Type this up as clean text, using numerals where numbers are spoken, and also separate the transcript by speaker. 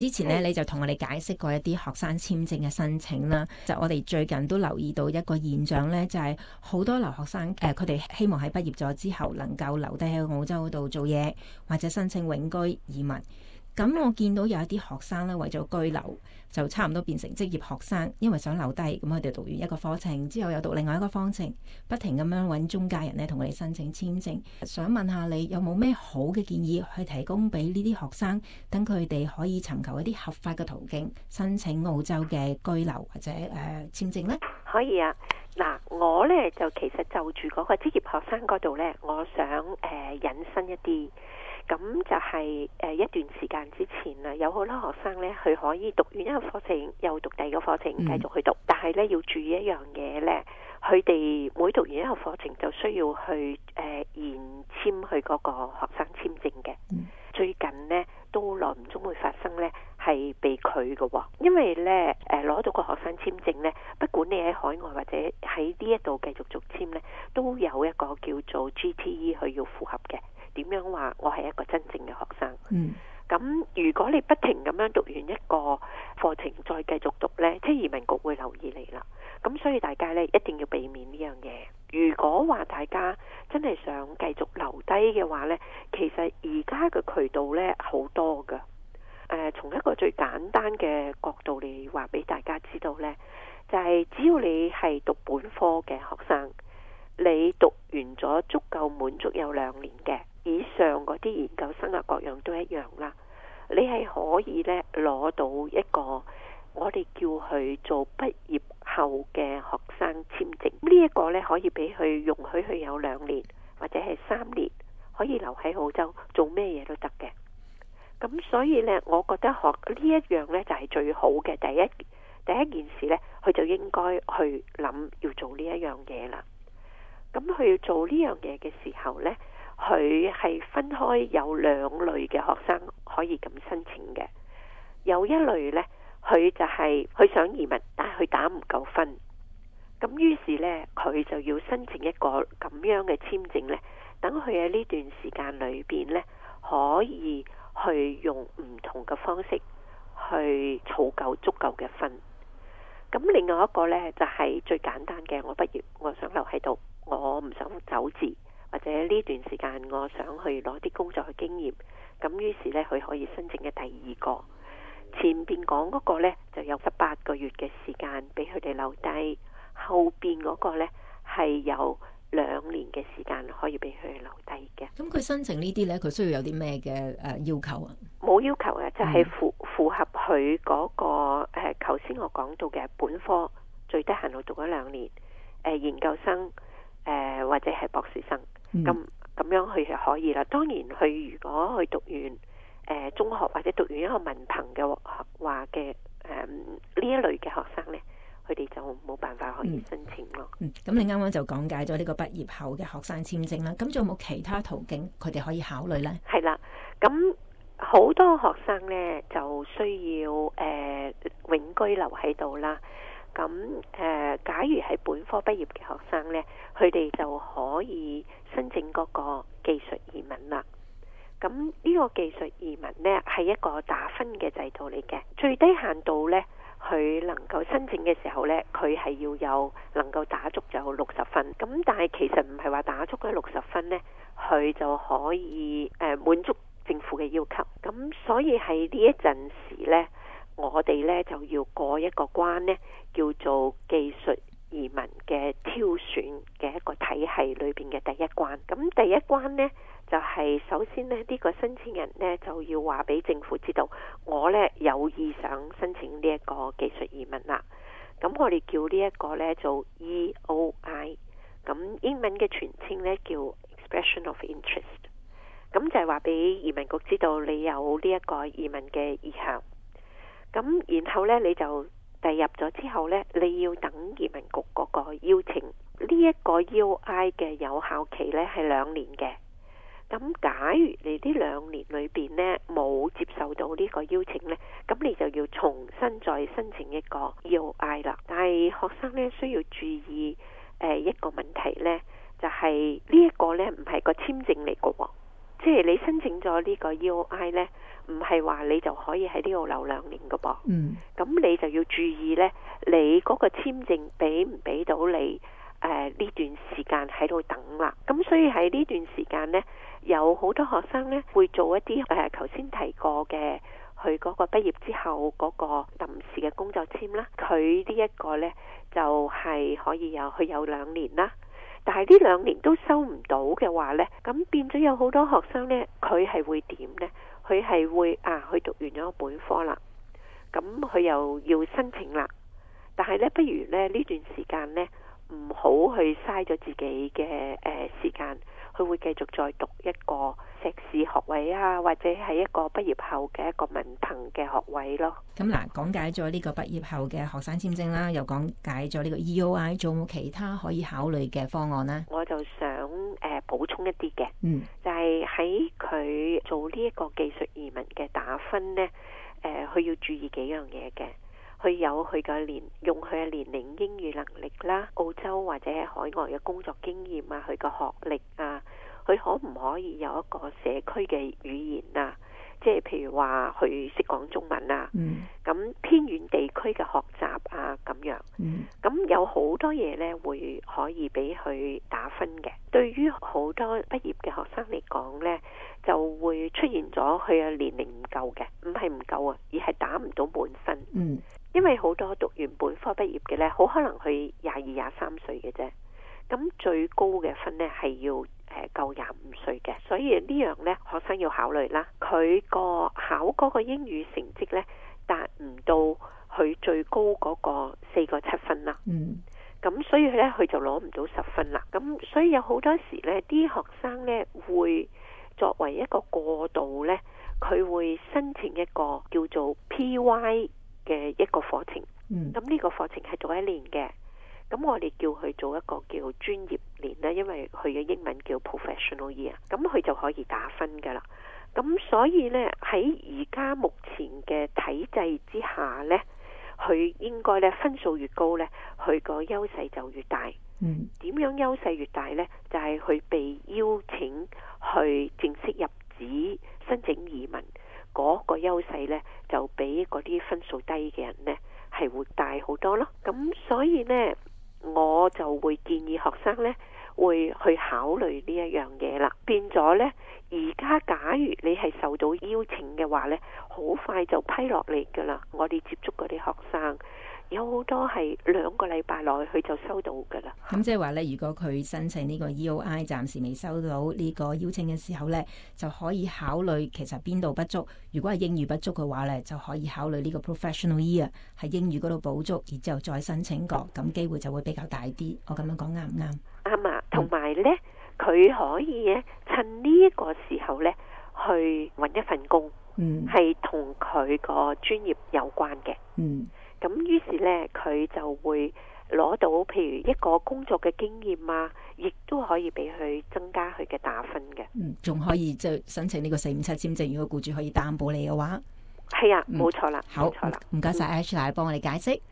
Speaker 1: 之前咧，你就同我哋解釋過一啲學生簽證嘅申請啦。就我哋最近都留意到一個現象咧，就係好多留學生佢哋希望喺畢業咗之後能夠留低喺澳洲度做嘢，或者申請永居移民。咁我見到有一啲學生咧，為咗居留就差唔多變成職業學生，因為想留低，咁佢哋讀完一個課程之後又讀另外一個課程，不停咁樣揾中介人咧同佢哋申請簽證。想問下你有冇咩好嘅建議去提供俾呢啲學生，等佢哋可以尋求一啲合法嘅途徑申請澳洲嘅居留或者簽證呢？
Speaker 2: 可以啊，嗱，我呢就其實就住嗰個職業學生嗰度呢，我想引申一啲。咁就係一段時間之前啦，有好多學生呢，佢可以讀完一個課程，又讀第二個課程，繼續去讀。但係呢，要注意一樣嘢呢，佢哋每讀完一個課程就需要去延簽去嗰個學生簽證嘅。最近呢，都耐唔中會發生呢，係被拒嘅喎，因為呢攞到個學生簽證呢，不管你喺海外或者喺呢一度繼續續簽呢，都有一個叫做 GTE 佢要符合嘅。點樣話我係一個真正嘅學生？咁如果你不停咁樣讀完一個課程再繼續讀呢，即係移民局會留意你啦。咁所以大家呢，一定要避免呢樣嘢。如果話大家真係想繼續留低嘅話呢，其實而家嘅渠道呢好多㗎。從一個最簡單嘅角度嚟話俾大家知道呢，就係只要你係讀本科嘅學生，你讀完咗足夠滿足有2年嘅以上嗰啲研究生啊，各樣都一樣啦。你係可以咧攞到一個我哋叫佢做畢業後嘅學生簽證。呢一個咧可以俾佢容許佢有2年或者係3年，可以留喺澳洲做咩嘢都得嘅。咁所以咧，我覺得學呢一樣咧就係最好嘅。第一件事咧，佢就應該去諗要做呢一樣嘢啦。咁佢要做呢樣嘢嘅時候呢，佢係分開有2類嘅學生可以咁申請嘅。有一類呢，佢就係佢想移民，但係佢打唔夠分。咁於是呢，佢就要申請一個咁樣嘅簽證呢，等佢喺呢段時間裏邊呢，可以去用唔同嘅方式去儲夠足夠嘅分。咁另外一個呢，就係最簡單嘅，我畢業，我想留喺度。我唔想走字，或者呢段時間我想去攞啲工作嘅經驗，咁於是呢，佢可以申請嘅第2個。前邊講嗰個呢，就有18個月嘅時間俾佢哋留低，後邊嗰個呢，係有2年嘅時間可以俾佢哋留低嘅。
Speaker 1: 咁佢申請呢啲呢，佢需要有啲咩嘅要求啊？
Speaker 2: 冇要求嘅，就係符合佢嗰個頭先我講到嘅本科最低限度讀咗2年，研究生。或者係博士生，咁樣佢就可以啦。當然，佢如果去讀完中學或者讀完一個文憑嘅話嘅呢一類嘅學生呢，佢哋就冇辦法可以申請咯。
Speaker 1: 咁你啱啱就講解咗呢個畢業後嘅學生簽證啦。咁仲有冇其他途徑佢哋可以考慮呢？
Speaker 2: 係啦，咁好多學生呢就需要永居留喺度啦。咁假如係本科畢業嘅學生呢，佢哋就可以申請嗰個技術移民啦。咁呢個技術移民呢，係一個打分嘅制度嚟嘅，最低限度呢，佢能夠申請嘅時候呢，佢係要有能夠打足就60分。咁但係其實唔係話打足嗰60分呢，佢就可以滿足政府嘅要求。咁所以喺呢一陣時呢，我哋呢就要過一個關呢，叫做技術移民嘅挑選嘅一個體系裏邊嘅第一關。咁第一關呢，就係首先呢，呢個申請人呢就要話俾政府知道，我呢有意想申請呢一個技術移民啦。咁我哋叫呢一個呢做 EOI， 咁英文嘅全稱呢叫 Expression of Interest。咁就係話俾移民局知道你有呢一個移民嘅意向。咁然後呢，你就遞入咗之後呢，你要等移民局嗰個邀請。呢一個 EOI 嘅有效期呢係2年嘅。咁假如你呢2年裏邊呢冇接受到呢個邀請呢，咁你就要重新再申請一個 EOI 啦。但係學生呢需要注意一個問題呢，就係呢一個呢唔係個簽證嚟嘅喎。即係你申請咗呢個 EOI 呢， 唔係話你就可以喺呢度留2年㗎噃。咁你就要注意呢，你嗰個簽證俾唔俾到你呢段時間喺度等啦。咁所以喺呢段時間呢，有好多學生呢會做一啲頭先提過嘅，佢嗰個畢業之後嗰個臨時嘅工作簽啦。佢呢一個呢，就係可以佢有2年啦。但係呢2年都收唔到嘅話呢，咁變咗有好多學生呢，佢係會點呢？佢係會佢讀完咗本科啦，咁佢又要申請啦。但係呢，不如呢段時間呢，唔好去嘥咗自己嘅時間，佢會繼續再讀一個碩士學位啊，或者係一個畢業後嘅一個文憑嘅學位咯。
Speaker 1: 咁嗱，講解咗呢個畢業後嘅學生簽證啦，又講解咗呢個 EOI，仲有冇其他可以考慮嘅方案呢？
Speaker 2: 我就想補充一啲嘅，就係喺佢做呢一個技術移民嘅打分呢，佢要注意幾樣嘢嘅。佢有佢嘅用佢嘅年齡、英語能力啦，澳洲或者喺海外嘅工作經驗啊，佢嘅學歷啊，佢可唔可以有一個社區嘅語言啊？即係譬如話佢識講中文啊，咁偏遠地區嘅學習啊咁樣，咁有好多嘢呢會可以俾佢打分嘅。對於好多畢業嘅學生嚟講呢，就會出現咗佢嘅年齡唔夠嘅，唔係唔夠啊，而係打唔到滿分。因為好多讀完本科畢業嘅呢，好可能佢22、23歲嘅啫，咁最高嘅分呢係要夠25歲嘅，所以呢樣呢，學生要考慮啦。佢個考嗰個英語成績呢，達唔到佢最高嗰個4個7分啦。咁所以呢，佢就攞唔到10分啦。咁所以有好多時呢，啲學生呢會作為一個過渡呢，佢會申請一個叫做 PY 嘅一個課程。咁呢個課程係做1年嘅。咁我哋叫佢做一個叫專業年啦，因為佢嘅英文叫 professional year， 咁佢就可以打分噶啦。咁所以呢，喺而家目前嘅體制之下呢，佢應該呢分數越高呢，佢個優勢就越大。點樣優勢越大呢？就係佢被邀請去正式入紙申請移民嗰個優勢呢，就比嗰啲分數低嘅人呢係會大好多咯。咁所以呢，我就會建議學生呢會去考慮呢一樣嘢啦。變咗呢，而家假如你係受到邀請嘅話呢，好快就批落嚟噶啦。我哋接觸嗰啲學生有好多係2個禮拜內佢就收到噶啦。
Speaker 1: 咁即係話呢，如果佢申請呢個 EOI 暫時未收到呢個邀請嘅時候呢，就可以考慮其實邊度不足。如果係英語不足嘅話呢，就可以考慮呢個 professional year 喺英語嗰度補足，然之後再申請過，咁機會就會比較大啲。我咁樣講啱唔啱？
Speaker 2: 啱啊，同埋呢，佢可以咧趁呢一個時候呢去揾一份工，係同佢個專業有關嘅。咁於是呢，佢就會攞到譬如一個工作嘅經驗啊，亦都可以俾佢增加佢嘅打分嘅。
Speaker 1: 仲可以即係申請呢個457簽證，如果僱主可以擔保你嘅話。
Speaker 2: 係啊，冇錯啦，
Speaker 1: 好，
Speaker 2: 冇錯啦。
Speaker 1: 唔該晒 Ashley 幫我哋解釋。